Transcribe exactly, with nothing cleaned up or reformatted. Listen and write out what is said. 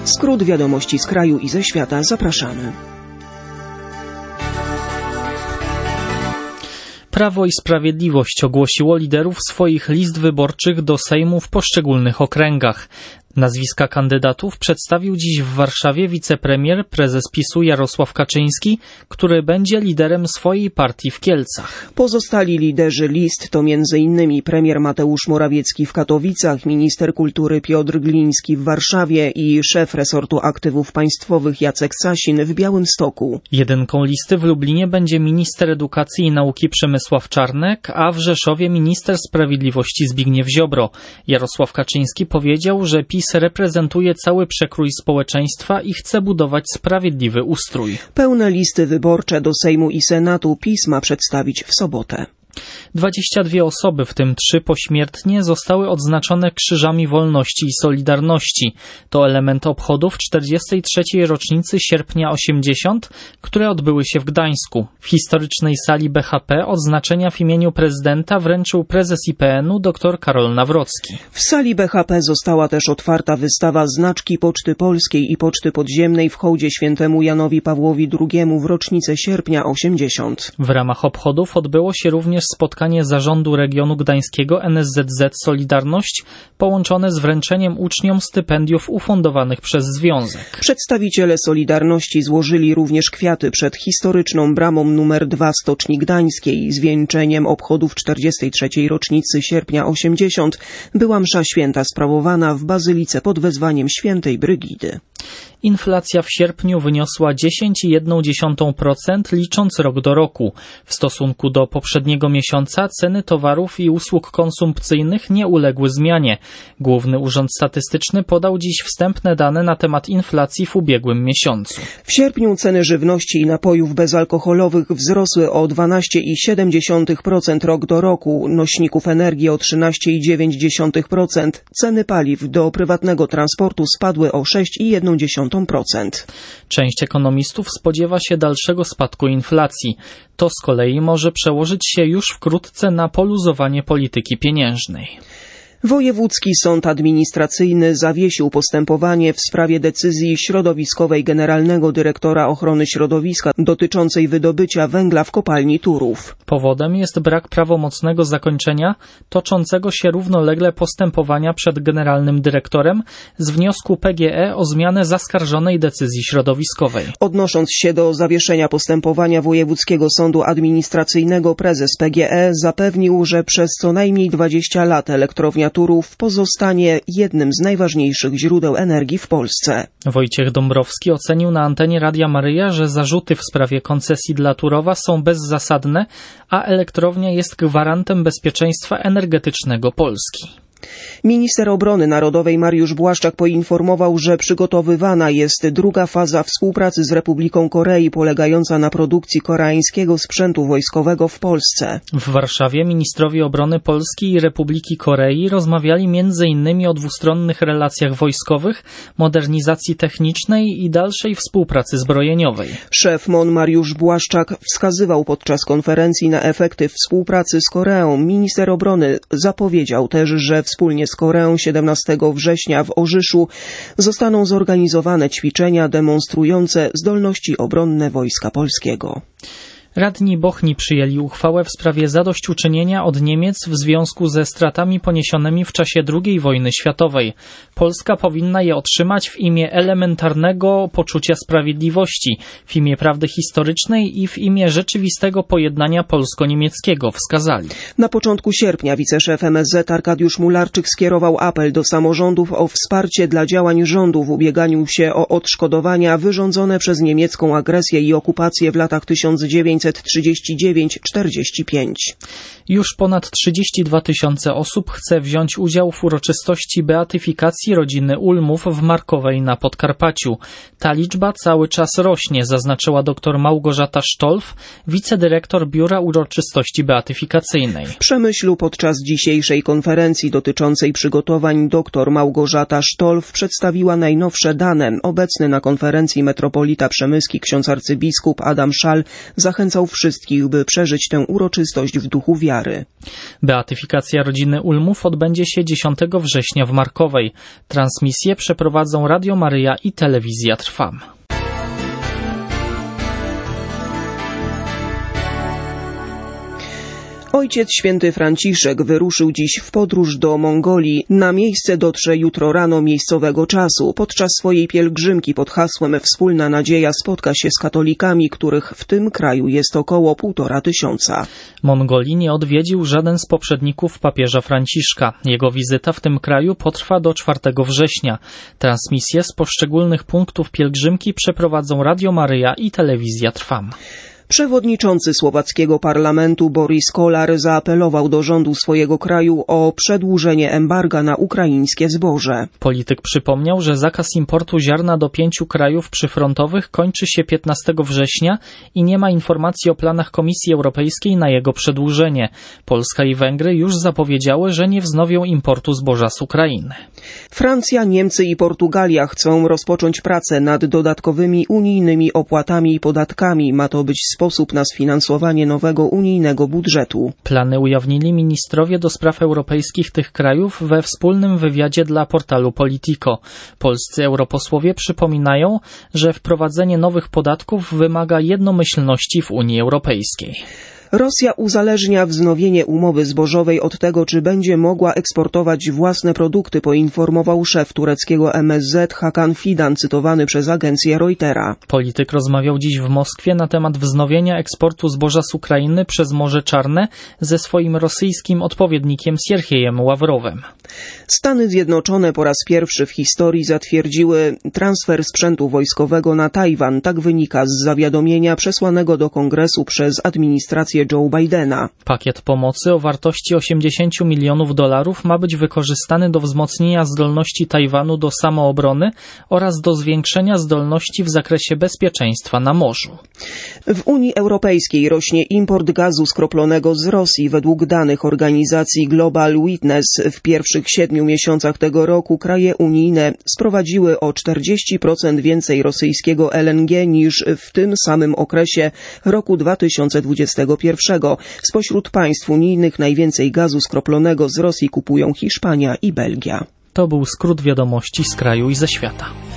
Skrót wiadomości z kraju i ze świata. Zapraszamy. Prawo i Sprawiedliwość ogłosiło liderów swoich list wyborczych do Sejmu w poszczególnych okręgach. Nazwiska kandydatów przedstawił dziś w Warszawie wicepremier, prezes PiSu Jarosław Kaczyński, który będzie liderem swojej partii w Kielcach. Pozostali liderzy list to między innymi premier Mateusz Morawiecki w Katowicach, minister kultury Piotr Gliński w Warszawie i szef resortu aktywów państwowych Jacek Sasin w Białymstoku. Jedynką listy w Lublinie będzie minister edukacji i nauki Przemysław Czarnek, a w Rzeszowie minister sprawiedliwości Zbigniew Ziobro. Jarosław Kaczyński powiedział, że PiS reprezentuje cały przekrój społeczeństwa i chce budować sprawiedliwy ustrój. Pełne listy wyborcze do Sejmu i Senatu PiS ma przedstawić w sobotę. dwadzieścia dwie osoby, w tym trzy pośmiertnie, zostały odznaczone Krzyżami Wolności i Solidarności. To element obchodów czterdziestej trzeciej rocznicy Sierpnia osiemdziesiąt, które odbyły się w Gdańsku. W historycznej sali B H P odznaczenia w imieniu prezydenta wręczył prezes I P N u dr Karol Nawrocki. W sali B H P została też otwarta wystawa Znaczki Poczty Polskiej i Poczty Podziemnej w hołdzie świętemu Janowi Pawłowi drugiemu w rocznicę Sierpnia osiemdziesiąt. W ramach obchodów odbyło się również spotkanie zarządu regionu gdańskiego N S Z Z Solidarność połączone z wręczeniem uczniom stypendiów ufundowanych przez Związek. Przedstawiciele Solidarności złożyli również kwiaty przed historyczną bramą numer dwa Stoczni Gdańskiej. Zwieńczeniem obchodów czterdziestej trzeciej rocznicy Sierpnia osiemdziesiąt była msza święta sprawowana w bazylice pod wezwaniem świętej Brygidy. Inflacja w sierpniu wyniosła dziesięć przecinek jeden procent licząc rok do roku. W stosunku do poprzedniego miesiąca ceny towarów i usług konsumpcyjnych nie uległy zmianie. Główny Urząd Statystyczny podał dziś wstępne dane na temat inflacji w ubiegłym miesiącu. W sierpniu ceny żywności i napojów bezalkoholowych wzrosły o dwanaście przecinek siedem procent rok do roku, nośników energii o trzynaście przecinek dziewięć procent, ceny paliw do prywatnego transportu spadły o sześć przecinek jeden procent. Część ekonomistów spodziewa się dalszego spadku inflacji. To z kolei może przełożyć się już wkrótce na poluzowanie polityki pieniężnej. Wojewódzki Sąd Administracyjny zawiesił postępowanie w sprawie decyzji środowiskowej Generalnego Dyrektora Ochrony Środowiska dotyczącej wydobycia węgla w kopalni Turów. Powodem jest brak prawomocnego zakończenia toczącego się równolegle postępowania przed Generalnym Dyrektorem z wniosku P G E o zmianę zaskarżonej decyzji środowiskowej. Odnosząc się do zawieszenia postępowania Wojewódzkiego Sądu Administracyjnego, prezes P G E zapewnił, że przez co najmniej dwadzieścia lat elektrownia Turów pozostanie jednym z najważniejszych źródeł energii w Polsce. Wojciech Dąbrowski ocenił na antenie Radia Maryja, że zarzuty w sprawie koncesji dla Turowa są bezzasadne, a elektrownia jest gwarantem bezpieczeństwa energetycznego Polski. Minister Obrony Narodowej Mariusz Błaszczak poinformował, że przygotowywana jest druga faza współpracy z Republiką Korei polegająca na produkcji koreańskiego sprzętu wojskowego w Polsce. W Warszawie ministrowie obrony Polski i Republiki Korei rozmawiali między innymi o dwustronnych relacjach wojskowych, modernizacji technicznej i dalszej współpracy zbrojeniowej. Szef M O N Mariusz Błaszczak wskazywał podczas konferencji na efekty współpracy z Koreą. Minister obrony zapowiedział też, że wspólnie z Koreą siedemnastego września w Orzyszu zostaną zorganizowane ćwiczenia demonstrujące zdolności obronne Wojska Polskiego. Radni Bochni przyjęli uchwałę w sprawie zadośćuczynienia od Niemiec w związku ze stratami poniesionymi w czasie drugiej wojny światowej. Polska powinna je otrzymać w imię elementarnego poczucia sprawiedliwości, w imię prawdy historycznej i w imię rzeczywistego pojednania polsko-niemieckiego, wskazali. Na początku sierpnia wiceszef M S Z Arkadiusz Mularczyk skierował apel do samorządów o wsparcie dla działań rządu w ubieganiu się o odszkodowania wyrządzone przez niemiecką agresję i okupację w latach tysiąc dziewięćset trzydzieści dziewięć czterdzieści pięć. Już ponad trzydzieści dwa tysiące osób chce wziąć udział w uroczystości beatyfikacji rodziny Ulmów w Markowej na Podkarpaciu. Ta liczba cały czas rośnie, zaznaczyła dr Małgorzata Sztolf, wicedyrektor Biura Uroczystości Beatyfikacyjnej. W Przemyślu podczas dzisiejszej konferencji dotyczącej przygotowań dr Małgorzata Sztolf przedstawiła najnowsze dane. Obecny na konferencji metropolita przemyski ksiądz arcybiskup Adam Szal zachęca zachęcał wszystkich, by przeżyć tę uroczystość w duchu wiary. Beatyfikacja rodziny Ulmów odbędzie się dziesiątego września w Markowej. Transmisję przeprowadzą Radio Maryja i Telewizja Trwam. Ojciec Święty Franciszek wyruszył dziś w podróż do Mongolii. Na miejsce dotrze jutro rano miejscowego czasu. Podczas swojej pielgrzymki pod hasłem Wspólna nadzieja spotka się z katolikami, których w tym kraju jest około półtora tysiąca. Mongolii nie odwiedził żaden z poprzedników papieża Franciszka. Jego wizyta w tym kraju potrwa do czwartego września. Transmisje z poszczególnych punktów pielgrzymki przeprowadzą Radio Maryja i Telewizja Trwam. Przewodniczący słowackiego parlamentu Boris Kolar zaapelował do rządu swojego kraju o przedłużenie embarga na ukraińskie zboże. Polityk przypomniał, że zakaz importu ziarna do pięciu krajów przyfrontowych kończy się piętnastego września i nie ma informacji o planach Komisji Europejskiej na jego przedłużenie. Polska i Węgry już zapowiedziały, że nie wznowią importu zboża z Ukrainy. Francja, Niemcy i Portugalia chcą rozpocząć pracę nad dodatkowymi unijnymi opłatami i podatkami. Ma to być sposób na sfinansowanie nowego unijnego budżetu. Plany ujawnili ministrowie do spraw europejskich tych krajów we wspólnym wywiadzie dla portalu Politico. Polscy europosłowie przypominają, że wprowadzenie nowych podatków wymaga jednomyślności w Unii Europejskiej. Rosja uzależnia wznowienie umowy zbożowej od tego, czy będzie mogła eksportować własne produkty, poinformował szef tureckiego M S Z Hakan Fidan, cytowany przez agencję Reutera. Polityk rozmawiał dziś w Moskwie na temat wznowienia eksportu zboża z Ukrainy przez Morze Czarne ze swoim rosyjskim odpowiednikiem Sierhiejem Ławrowem. Stany Zjednoczone po raz pierwszy w historii zatwierdziły transfer sprzętu wojskowego na Tajwan. Tak wynika z zawiadomienia przesłanego do Kongresu przez administrację Joe Bidena. Pakiet pomocy o wartości osiemdziesiąt milionów dolarów ma być wykorzystany do wzmocnienia zdolności Tajwanu do samoobrony oraz do zwiększenia zdolności w zakresie bezpieczeństwa na morzu. W Unii Europejskiej rośnie import gazu skroplonego z Rosji. Według danych organizacji Global Witness w pierwszych siedmiu miesiącach tego roku kraje unijne sprowadziły o czterdzieści procent więcej rosyjskiego L N G niż w tym samym okresie roku dwa tysiące dwudziestego pierwszego. Spośród państw unijnych najwięcej gazu skroplonego z Rosji kupują Hiszpania i Belgia. To był skrót wiadomości z kraju i ze świata.